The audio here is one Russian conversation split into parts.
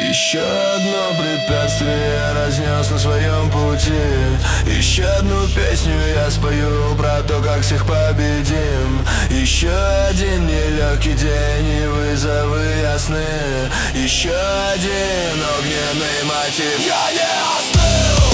Еще одно препятствие разнес на своем пути. Еще одну песню я спою про то, как всех победим. Еще один нелегкий день и вызовы ясны. Еще один огненный мотив. Я не остыл.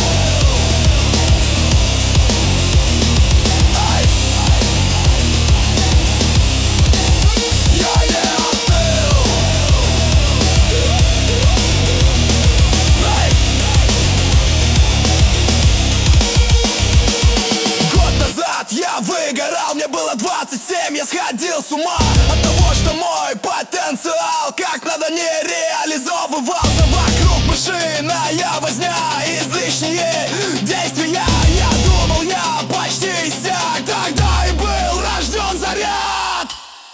Я выгорал, мне было 27, я сходил с ума от того, что мой потенциал как надо не реализовывался. Вокруг мышиная возня, излишние действия. Я думал, я почти иссяк, тогда и был рожден заряд.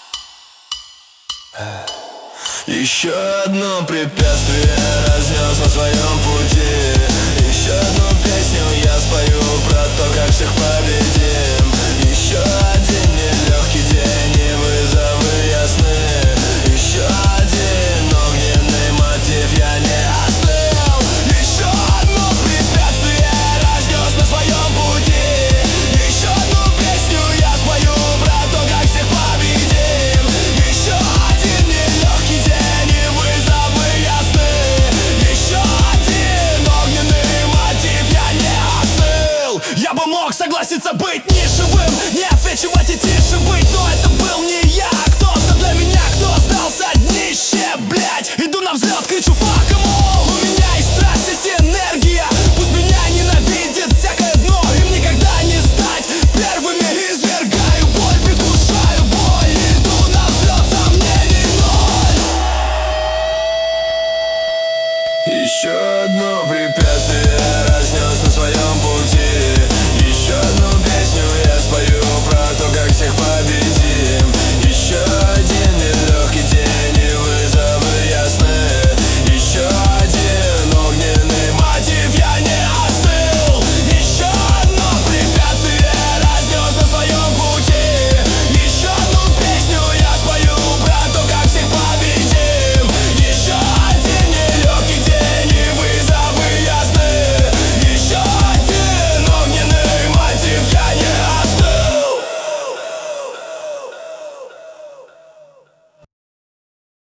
Еще одно препятствие разнес на своем пути. Еще одну песню я спою про то, как всех победим. Еще один нелегкий день и вызовы ясны. Еще один огненный мотив. Я не остыл. Еще одно препятствие разнес на своем пути. Еще одну песню я спою про то, как всех победим. Еще один нелегкий день и вызовы ясны. Еще один огненный мотив. Я не остыл. Я бы мог согласиться быть нишевым, не отсвечивать и тише быть, но это был не я. Кто-то для меня, кто остался днище, блять. Иду на взлет, кричу fuck em all. У меня есть страсть, есть энергия. Пусть меня ненавидит всякое дно, им никогда не стать первыми. Извергаю боль, предвкушаю боль. Иду на взлет, сомнений ноль. Еще одно препятствие